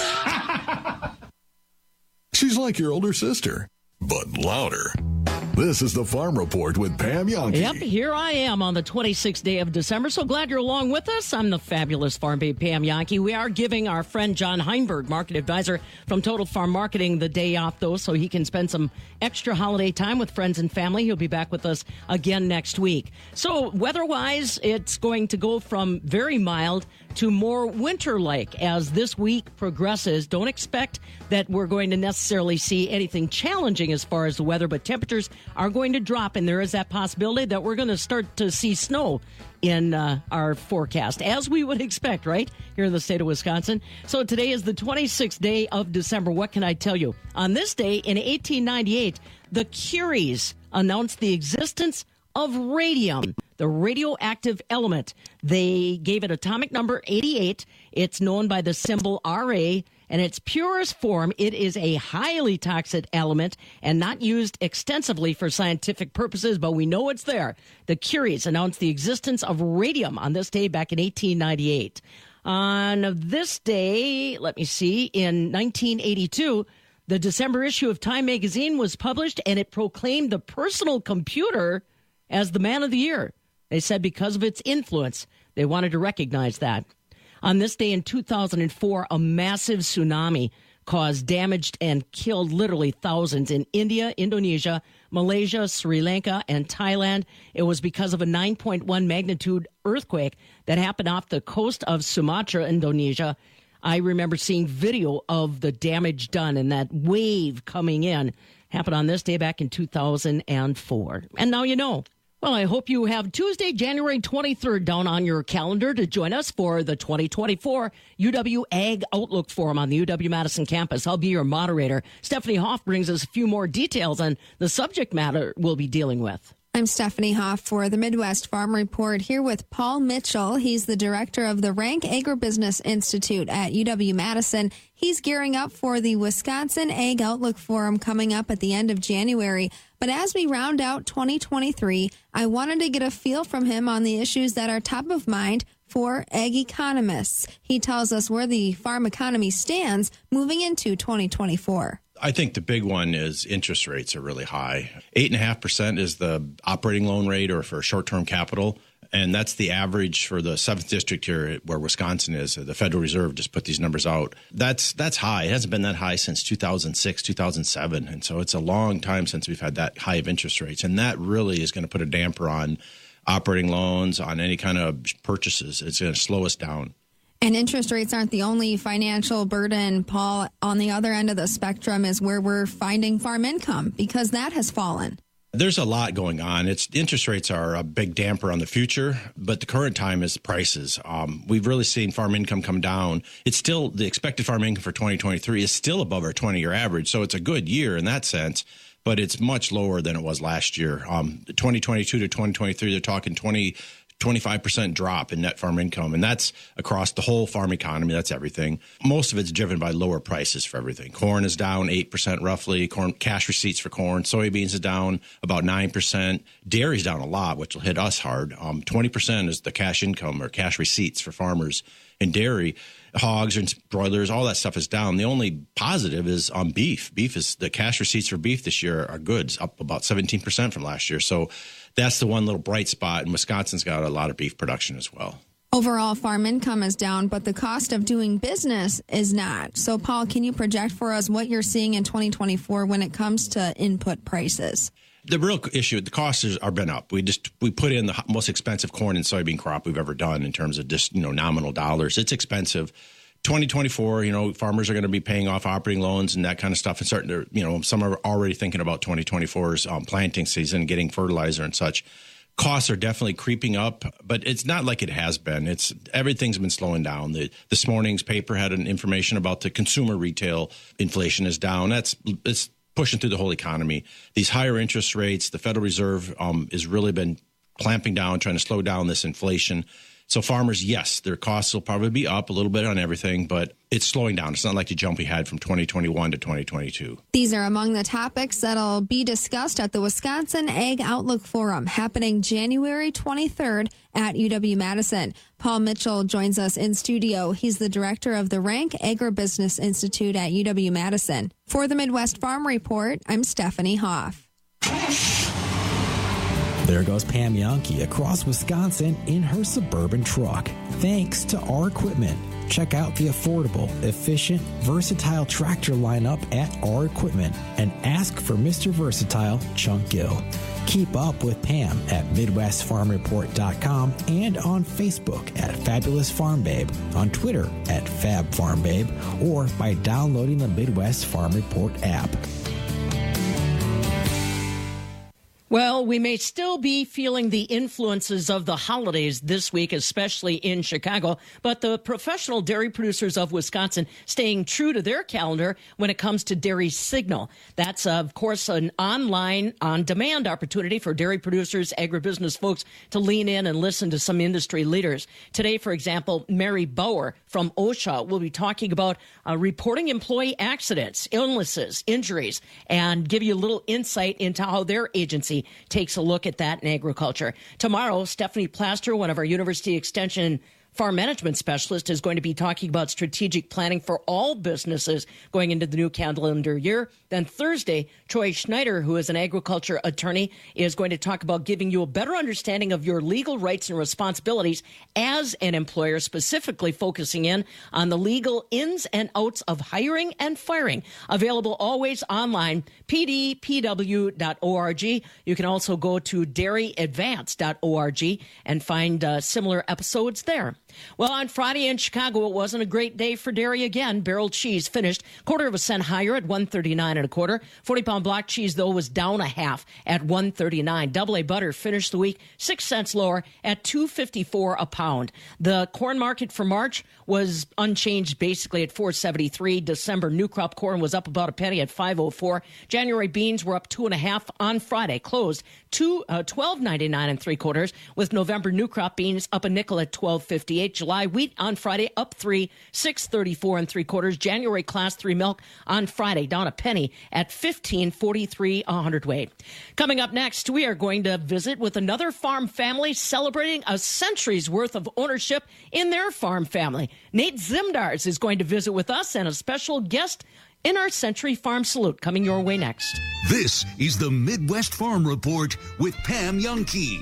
She's like your older sister, but louder. This is the Farm Report with Pam Yonke. Yep, here I am on the 26th day of December. So glad you're along with us. I'm the fabulous Farm Babe Pam Yonke. We are giving our friend John Heinberg, market advisor from Total Farm Marketing, the day off, though, so he can spend some extra holiday time with friends and family. He'll be back with us again next week. So weather-wise, it's going to go from very mild to more winter-like as this week progresses. Don't expect that we're going to necessarily see anything challenging as far as the weather, but temperatures are going to drop, and there is that possibility that we're going to start to see snow in our forecast, as we would expect, right, here in the state of Wisconsin. So today is the 26th day of December. What can I tell you? On this day in 1898, the Curies announced the existence of radium, the radioactive element. They gave it atomic number 88. It's known by the symbol Ra. In its purest form, it is a highly toxic element and not used extensively for scientific purposes, but we know it's there. The Curies announced the existence of radium on this day back in 1898. On this day, let me see, in 1982, the December issue of Time magazine was published, and it proclaimed the personal computer as the man of the year. They said because of its influence, they wanted to recognize that. On this day in 2004, a massive tsunami caused damage and killed literally thousands in India, Indonesia, Malaysia, Sri Lanka, and Thailand. It was because of a 9.1 magnitude earthquake that happened off the coast of Sumatra, Indonesia. I remember seeing video of the damage done and that wave coming in. Happened on this day back in 2004. And now you know. Well, I hope you have Tuesday, January 23rd down on your calendar to join us for the 2024 UW Ag Outlook Forum on the UW-Madison campus. I'll be your moderator. Stephanie Hoff brings us a few more details on the subject matter we'll be dealing with. I'm Stephanie Hoff for the Midwest Farm Report, here with Paul Mitchell. He's the director of the Rank Agribusiness Institute at UW-Madison. He's gearing up for the Wisconsin Ag Outlook Forum coming up at the end of January. But as we round out 2023, I wanted to get a feel from him on the issues that are top of mind for ag economists. He tells us where the farm economy stands moving into 2024. I think the big one is interest rates are really high. 8.5% is the operating loan rate or for short-term capital. And that's the average for the 7th district here where Wisconsin is. The Federal Reserve just put these numbers out. That's high. It hasn't been that high since 2006, 2007. And so it's a long time since we've had that high of interest rates. And that really is going to put a damper on operating loans, on any kind of purchases. It's going to slow us down. And interest rates aren't the only financial burden, Paul. On the other end of the spectrum is where we're finding farm income, because that has fallen. There's a lot going on. Interest rates are a big damper on the future, but the current time is prices. We've really seen farm income come down. It's still, the expected farm income for 2023 is still above our 20-year average, so it's a good year in that sense, but it's much lower than it was last year. 2022 to 2023, they're talking 25% drop in net farm income, and that's across the whole farm economy. That's everything. Most of it's driven by lower prices for everything. Corn is down 8% roughly. Corn cash receipts for corn. Soybeans is down about 9%. Dairy's down a lot, which will hit us hard. 20% is the cash income or cash receipts for farmers in dairy. Hogs and broilers, all that stuff is down. The only positive is on beef. Beef is the cash receipts for beef this year are good, up about 17% from last year. So that's the one little bright spot. And Wisconsin's got a lot of beef production as well. Overall farm income is down, but the cost of doing business is not. So, Paul, can you project for us what you're seeing in 2024 when it comes to input prices? The real issue, the costs are been up. We put in the most expensive corn and soybean crop we've ever done in terms of just, nominal dollars. It's expensive. 2024, farmers are going to be paying off operating loans and that kind of stuff, and starting to, some are already thinking about 2024's planting season, getting fertilizer and such. Costs are definitely creeping up, but it's not like it has been. Everything's been slowing down. This morning's paper had an information about the consumer retail inflation is down. It's pushing through the whole economy. These higher interest rates, the Federal Reserve has really been clamping down, trying to slow down this inflation. So farmers, yes, their costs will probably be up a little bit on everything, but it's slowing down. It's not like the jump we had from 2021 to 2022. These are among the topics that'll be discussed at the Wisconsin Ag Outlook Forum happening January 23rd at UW-Madison. Paul Mitchell joins us in studio. He's the director of the Rank Agribusiness Institute at UW-Madison. For the Midwest Farm Report, I'm Stephanie Hoff. There goes Pam Yankee across Wisconsin in her Suburban truck. Thanks to our equipment. Check out the affordable, efficient, versatile tractor lineup at our equipment and ask for Mr. Versatile Chunk Gill. Keep up with Pam at MidwestFarmReport.com and on Facebook at Fabulous Farm Babe, on Twitter at Fab Farm Babe, or by downloading the Midwest Farm Report app. Well, we may still be feeling the influences of the holidays this week, especially in Chicago, but the professional dairy producers of Wisconsin staying true to their calendar when it comes to Dairy Signal. That's, of course, an online, on-demand opportunity for dairy producers, agribusiness folks to lean in and listen to some industry leaders. Today, for example, Mary Bauer from OSHA will be talking about reporting employee accidents, illnesses, injuries, and give you a little insight into how their agency takes a look at that in agriculture. Tomorrow, Stephanie Plaster, one of our University Extension farm management specialist, is going to be talking about strategic planning for all businesses going into the new calendar year. Then Thursday, Troy Schneider, who is an agriculture attorney, is going to talk about giving you a better understanding of your legal rights and responsibilities as an employer, specifically focusing in on the legal ins and outs of hiring and firing. Available always online, pdpw.org. You can also go to dairyadvance.org and find similar episodes there. Well, on Friday in Chicago, it wasn't a great day for dairy again. Barrel cheese finished 1/4 cent higher at $1.39 1/4. 40-pound block cheese, though, was down 1/2 at $1.39. Double A butter finished the week 6 cents lower at $2.54 a pound. The corn market for March was unchanged, basically at $4.73. December new crop corn was up about a penny at $5.04. January beans were up 2.5 on Friday, closed $12.99 3/4, with November new crop beans up a nickel at $12.58. July wheat on Friday up 3, $6.34 3/4. January class 3 milk on Friday down a penny at $15.43 a hundredweight. Coming up next, we are going to visit with another farm family celebrating a century's worth of ownership in their farm family. Nate Zimdars is going to visit with us, and a special guest in our Century Farm Salute coming your way next. This is the Midwest Farm Report with Pam Yankee.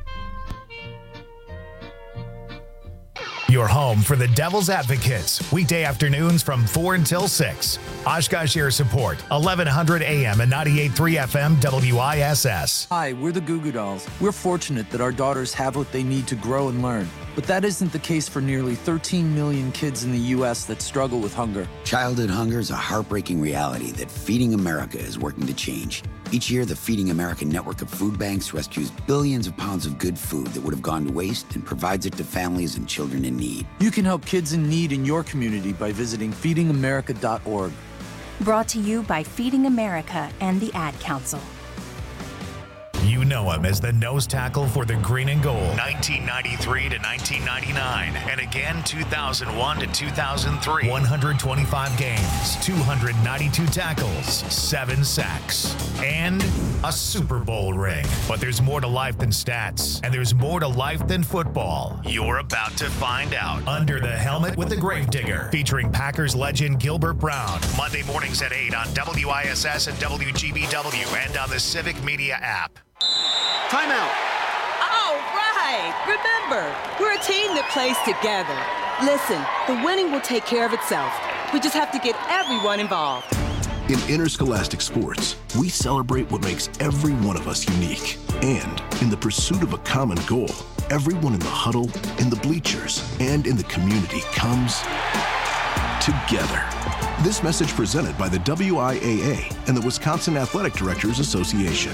Your home for the Devil's Advocates, weekday afternoons from 4 until 6. Oshkosh Air Support, 1100 AM and 98.3 FM WISS. Hi, we're the Goo Goo Dolls. We're fortunate that our daughters have what they need to grow and learn. But that isn't the case for nearly 13 million kids in the U.S. that struggle with hunger. Childhood hunger is a heartbreaking reality that Feeding America is working to change. Each year, the Feeding America network of food banks rescues billions of pounds of good food that would have gone to waste and provides it to families and children in need. You can help kids in need in your community by visiting feedingamerica.org. Brought to you by Feeding America and the Ad Council. You know him as the nose tackle for the green and gold, 1993 to 1999, and again 2001 to 2003. 125 games, 292 tackles, 7 sacks, and a Super Bowl ring. But there's more to life than stats, and there's more to life than football. You're about to find out. Under the Helmet with the Gravedigger, featuring Packers legend Gilbert Brown. Monday mornings at 8 on WISS and WGBW and on the Civic Media app. Timeout. All right. Remember, we're a team that plays together. Listen, the winning will take care of itself. We just have to get everyone involved. In interscholastic sports, we celebrate what makes every one of us unique. And in the pursuit of a common goal, everyone in the huddle, in the bleachers, and in the community comes together. This message presented by the WIAA and the Wisconsin Athletic Directors Association.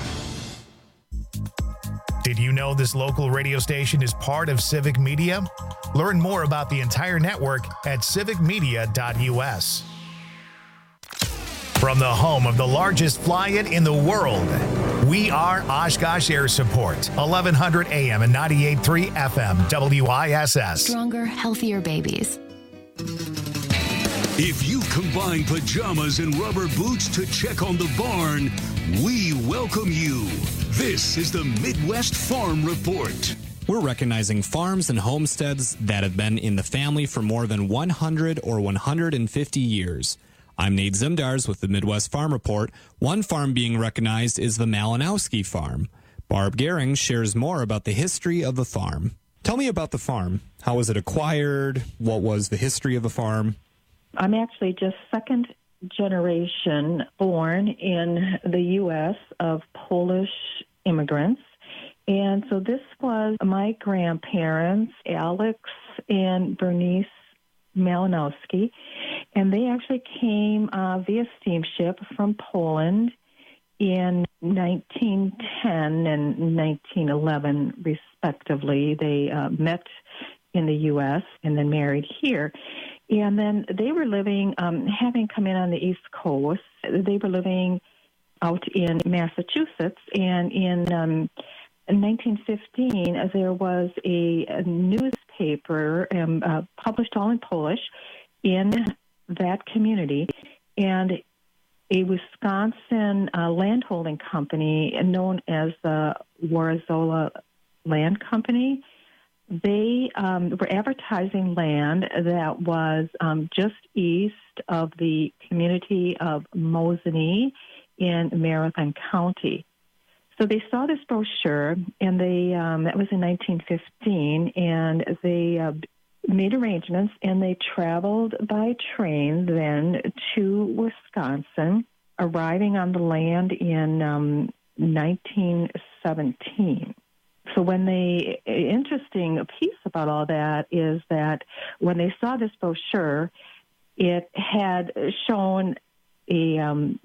Did you know this local radio station is part of Civic Media? Learn more about the entire network at civicmedia.us. From the home of the largest fly-in in the world, we are Oshkosh Air Support, 1100 AM and 98.3 FM, WISS. Stronger, healthier babies. If you combine pajamas and rubber boots to check on the barn, we welcome you. This is the Midwest Farm Report. We're recognizing farms and homesteads that have been in the family for more than 100 or 150 years. I'm Nate Zimdars with the Midwest Farm Report. One farm being recognized is the Malinowski Farm. Barb Gehring shares more about the history of the farm. Tell me about the farm. How was it acquired? What was the history of the farm? I'm actually just second generation born in the U.S. of Polish immigrants. And so this was my grandparents, Alex and Bernice Malinowski, and they actually came via steamship from Poland in 1910 and 1911, respectively. They met in the U.S. and then married here. And then they were living, having come in on the East Coast, they were living out in Massachusetts. And in 1915, there was a newspaper published all in Polish in that community. And a Wisconsin landholding company known as the Warazola Land Company, they were advertising land that was just east of the community of Mosinee in Marathon County. So they saw this brochure, and they that was in 1915, and they made arrangements, and they traveled by train then to Wisconsin, arriving on the land in 1917. So interesting piece about all that is that when they saw this brochure, it had shown a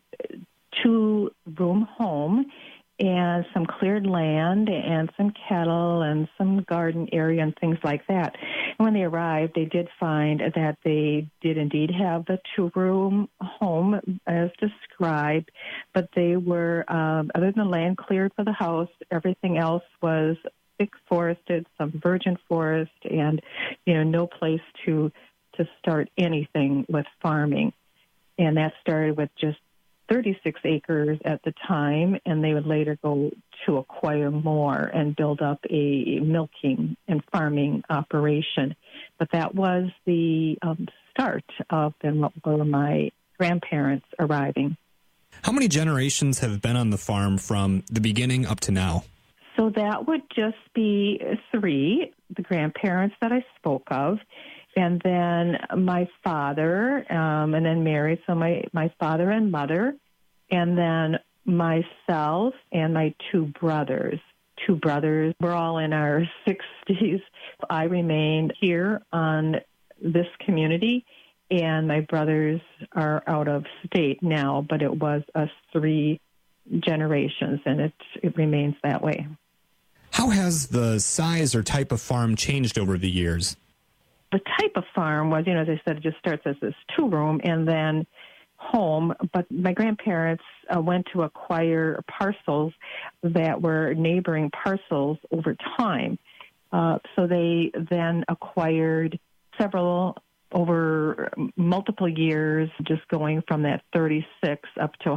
two-room home and some cleared land and some cattle and some garden area and things like that. And when they arrived, they did find that they did indeed have the two-room home as described, but they were, other than the land cleared for the house, everything else was thick forested, some virgin forest, and, no place to start anything with farming. And that started with just 36 acres at the time, and they would later go to acquire more and build up a milking and farming operation. But that was the start of then what were my grandparents arriving. How many generations have been on the farm from the beginning up to now? So that would just be 3, the grandparents that I spoke of, and then my father, and then married, so my father and mother, and then myself and my 2 brothers. 2 brothers, we're all in our 60s. I remained here on this community, and my brothers are out of state now, but it was us 3 generations, and it remains that way. How has the size or type of farm changed over the years? The type of farm was, as I said, it just starts as this 2-room and then home. But my grandparents went to acquire parcels that were neighboring parcels over time. So they then acquired several over multiple years, just going from that 36 up to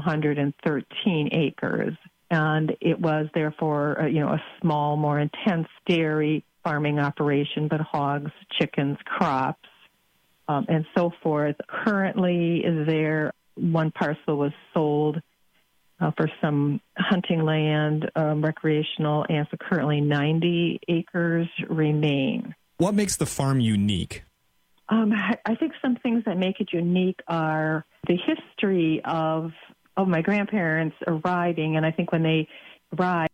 113 acres. And it was, therefore, a small, more intense dairy farming operation, but hogs, chickens, crops, and so forth. Currently, one parcel was sold for some hunting land, recreational, and so currently 90 acres remain. What makes the farm unique? I think some things that make it unique are the history of my grandparents arriving, and I think when they arrived.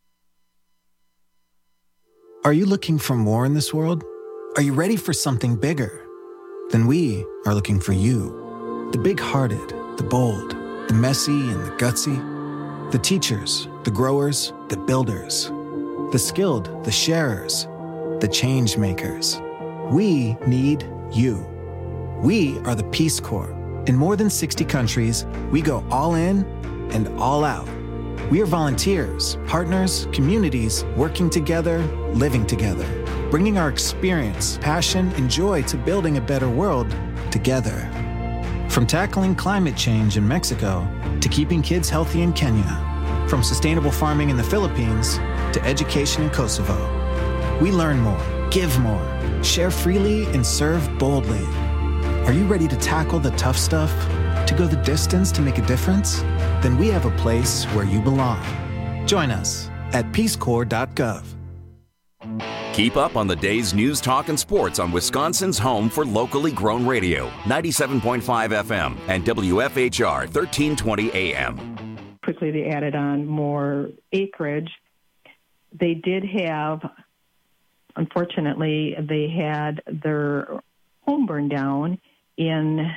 Are you looking for more in this world? Are you ready for something bigger? Then we are looking for you. The big-hearted, the bold, the messy and the gutsy. The teachers, the growers, the builders. The skilled, the sharers, the change makers. We need you. We are the Peace Corps. In more than 60 countries, we go all in and all out. We are volunteers, partners, communities, working together, living together, bringing our experience, passion, and joy to building a better world together. From tackling climate change in Mexico to keeping kids healthy in Kenya, from sustainable farming in the Philippines to education in Kosovo. We learn more, give more, share freely, and serve boldly. Are you ready to tackle the tough stuff? To go the distance to make a difference? Then we have a place where you belong. Join us at peacecorps.gov. Keep up on the day's news, talk, and sports on Wisconsin's home for locally grown radio, 97.5 FM and WFHR 1320 AM. Quickly, they added on more acreage. They did have, unfortunately, they had their home burned down in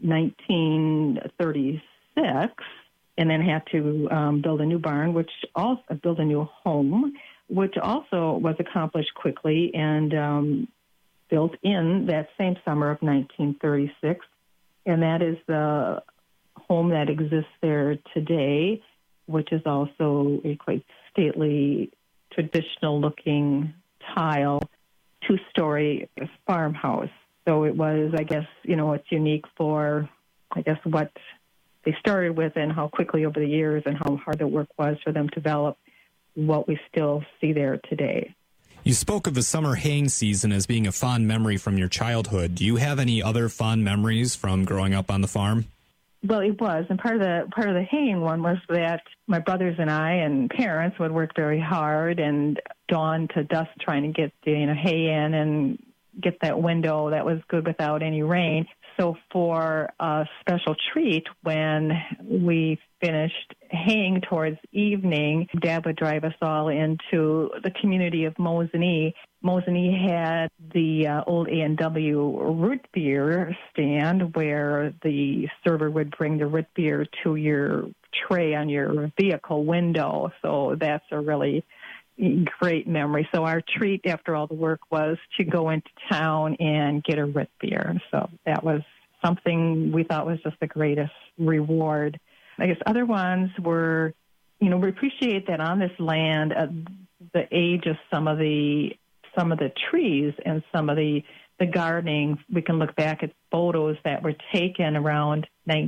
1936, and then had to build a new barn, build a new home, which also was accomplished quickly and built in that same summer of 1936. And that is the home that exists there today, which is also a quite stately, traditional-looking tile, two-story farmhouse. So it was, I guess, it's unique for, what they started with and how quickly over the years and how hard the work was for them to develop what we still see there today. You spoke of the summer haying season as being a fond memory from your childhood. Do you have any other fond memories from growing up on the farm? Well, it was, and part of the haying one was that my brothers and I and parents would work very hard and dawn to dusk trying to get the hay in and get that window that was good without any rain. So for a special treat, when we finished haying towards evening, Dad would drive us all into the community of Mosinee. Mosinee had the old A&W root beer stand where the server would bring the root beer to your tray on your vehicle window. So that's a really great memory. So our treat after all the work was to go into town and get a root beer. So that was something we thought was just the greatest reward. I guess other ones were, we appreciate that on this land, the age of some of the trees and some of the gardening. We can look back at photos that were taken around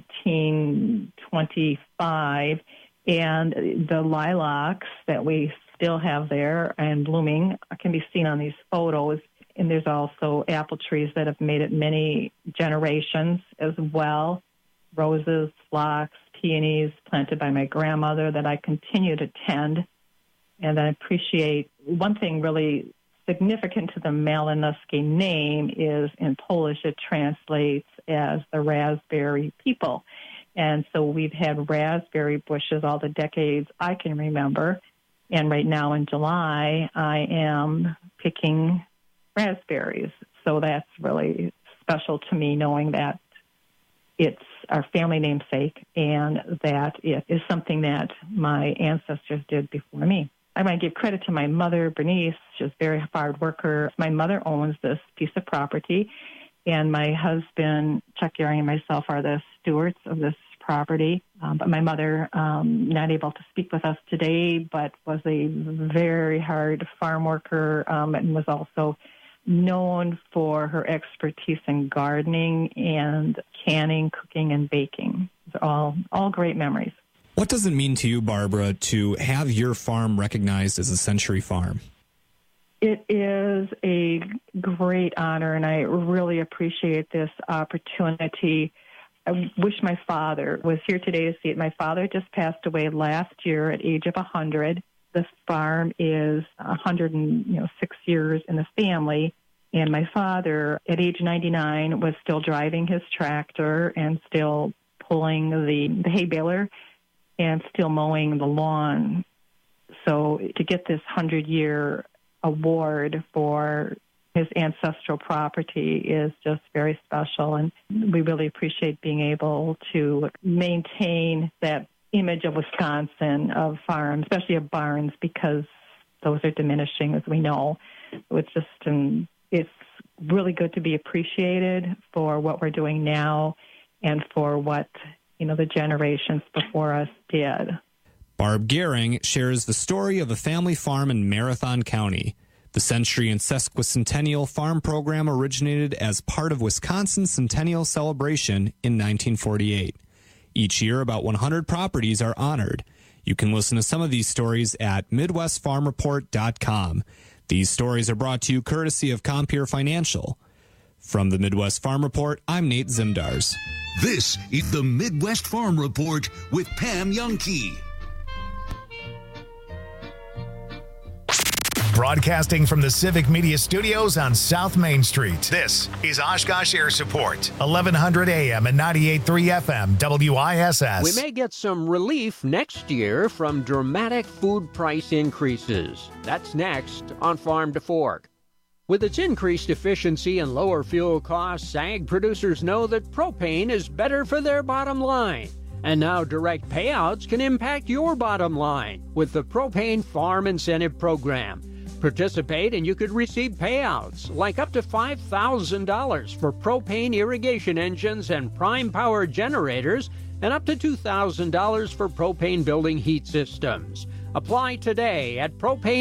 1925, and the lilacs that we still have there and blooming can be seen on these photos. And there's also apple trees that have made it many generations as well. Roses, phlox, peonies planted by my grandmother that I continue to tend. And I appreciate one thing really significant to the Malinowski name is in Polish it translates as the raspberry people. And so we've had raspberry bushes all the decades I can remember. And right now in July, I am picking raspberries. So that's really special to me, knowing that it's our family namesake and that it is something that my ancestors did before me. I want to give credit to my mother, Bernice. She's a very hard worker. My mother owns this piece of property, and my husband, Chuck Gary, and myself are the stewards of this property. But my mother, not able to speak with us today, but was a very hard farm worker and was also known for her expertise in gardening and canning, cooking, and baking. These are all great memories. What does it mean to you, Barbara, to have your farm recognized as a Century Farm? It is a great honor, and I really appreciate this opportunity I wish my father was here today to see it. My father just passed away last year at age of 100. The farm is 106 years in the family. And my father, at age 99, was still driving his tractor and still pulling the hay baler and still mowing the lawn. So to get this 100-year award for his ancestral property is just very special, and we really appreciate being able to maintain that image of Wisconsin, of farms, especially of barns, because those are diminishing, as we know. It's just it's really good to be appreciated for what we're doing now and for what the generations before us did. Barb Gehring shares the story of a family farm in Marathon County. The Century and Sesquicentennial Farm Program originated as part of Wisconsin's Centennial Celebration in 1948. Each year, about 100 properties are honored. You can listen to some of these stories at MidwestFarmReport.com. These stories are brought to you courtesy of Compeer Financial. From the Midwest Farm Report, I'm Nate Zimdars. This is the Midwest Farm Report with Pam Jahnke. Broadcasting from the Civic Media Studios on South Main Street. This is Oshkosh Air Support, 1100 AM and 98.3 FM, WISS. We may get some relief next year from dramatic food price increases. That's next on Farm to Fork. With its increased efficiency and lower fuel costs, ag producers know that propane is better for their bottom line. And now direct payouts can impact your bottom line with the Propane Farm Incentive Program. Participate and you could receive payouts like up to $5,000 for propane irrigation engines and prime power generators and up to $2,000 for propane building heat systems. Apply today at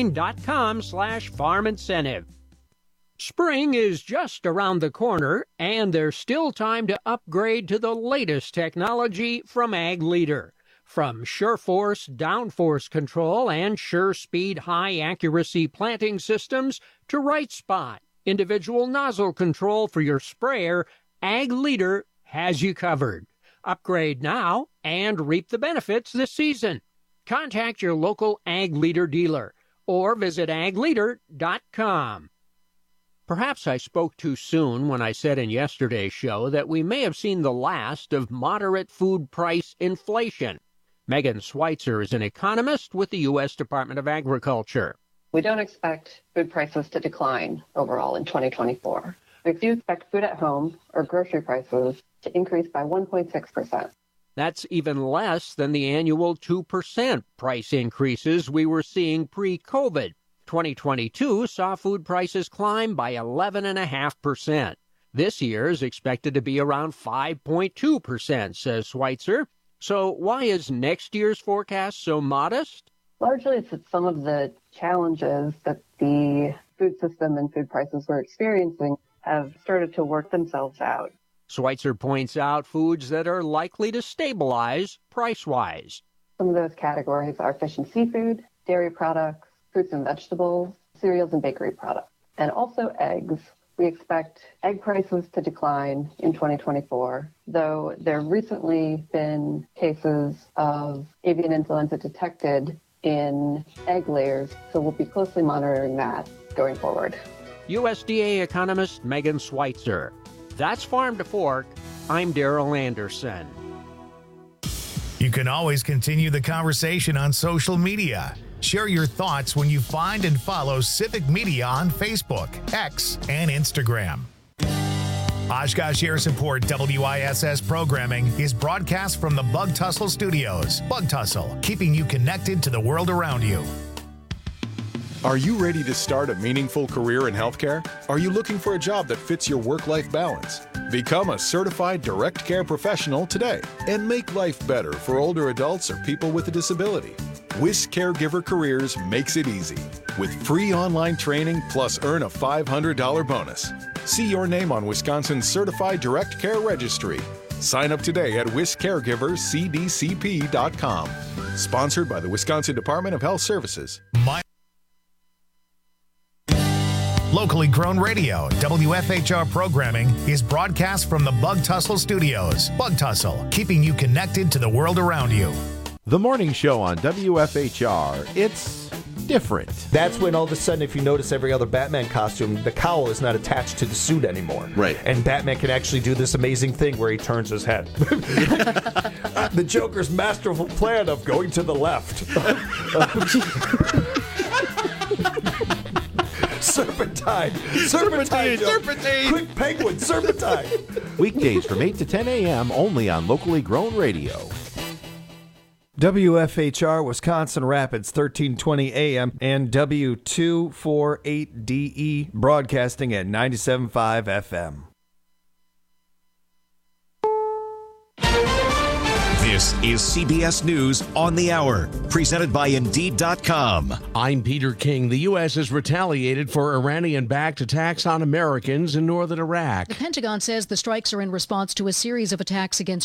propane.com/farm incentive. Spring is just around the corner, and there's still time to upgrade to the latest technology from Ag Leader. From SureForce downforce control and SureSpeed high-accuracy planting systems to Right Spot, individual nozzle control for your sprayer, Ag Leader has you covered. Upgrade now and reap the benefits this season. Contact your local Ag Leader dealer or visit agleader.com. Perhaps I spoke too soon when I said in yesterday's show that we may have seen the last of moderate food price inflation. Megan Schweitzer is an economist with the U.S. Department of Agriculture. We don't expect food prices to decline overall in 2024. We do expect food at home or grocery prices to increase by 1.6%. That's even less than the annual 2% price increases we were seeing pre-COVID. 2022 saw food prices climb by 11.5%. This year is expected to be around 5.2%, says Schweitzer. So why is next year's forecast so modest? Largely, it's that some of the challenges that the food system and food prices we're experiencing have started to work themselves out. Schweitzer points out foods that are likely to stabilize price-wise. Some of those categories are fish and seafood, dairy products, fruits and vegetables, cereals and bakery products, and also eggs. We expect egg prices to decline in 2024, though there have recently been cases of avian influenza detected in egg layers, so we'll be closely monitoring that going forward. USDA economist Megan Schweitzer. That's Farm to Fork. I'm Darrell Anderson. You can always continue the conversation on social media. Share your thoughts when you find and follow Civic Media on Facebook, X, and Instagram. Oshkosh Air Support WISS programming is broadcast from the Bug Tussle Studios. Bug Tussle, keeping you connected to the world around you. Are you ready to start a meaningful career in healthcare? Are you looking for a job that fits your work-life balance? Become a certified direct care professional today and make life better for older adults or people with a disability. WIS Caregiver Careers makes it easy. With free online training plus earn a $500 bonus. See your name on Wisconsin's Certified Direct Care Registry. Sign up today at wiscaregivercdcp.com. Sponsored by the Wisconsin Department of Health Services. Locally grown radio, WFHR programming is broadcast from the Bug Tussle Studios. Bug Tussle, keeping you connected to the world around you. The morning show on WFHR, it's different. That's when all of a sudden, if you notice every other Batman costume, the cowl is not attached to the suit anymore. Right. And Batman can actually do this amazing thing where he turns his head. The Joker's masterful plan of going to the left. Serpentine. Quick Penguin, Serpentine. Weekdays from 8 to 10 a.m. only on Locally Grown Radio. WFHR Wisconsin Rapids, 1320 AM and W248DE broadcasting at 97.5 FM. This is CBS News on the Hour, presented by Indeed.com. I'm Peter King. The U.S. has retaliated for Iranian-backed attacks on Americans in northern Iraq. The Pentagon says the strikes are in response to a series of attacks against